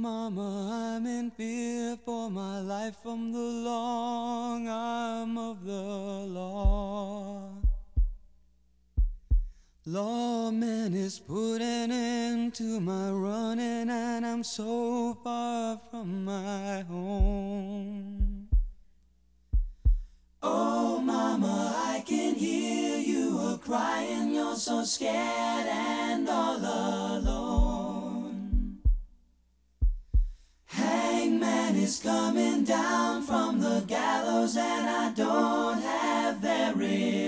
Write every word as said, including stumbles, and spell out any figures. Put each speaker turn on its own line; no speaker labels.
Mama, I'm in fear for my life from the long arm of the law. Lawman is putting into my running, and I'm so far from my home. Oh, Mama, I can hear you a crying. You're so scared and all alone. Hangman is coming down from the gallows, and I don't have very